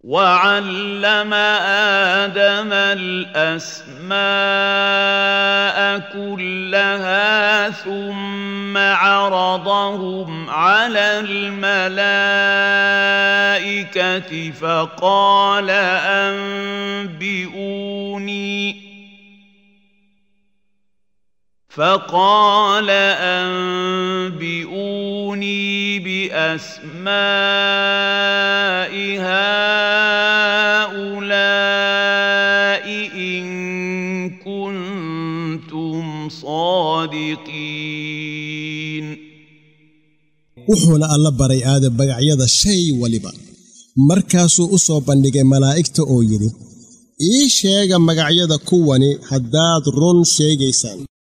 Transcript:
وعلم آدم الأسماء كلها ثم عرضهم على الملائكة فقال أنبئوني بأسماء هؤلاء إن كنتم صادقين. وحول الله بري آدم بقعياد الشيء ولبا مركاسو أصوبان لغي ملائكة أو يري إيه شيغا مقعياد كواني حداد رون شيغيسان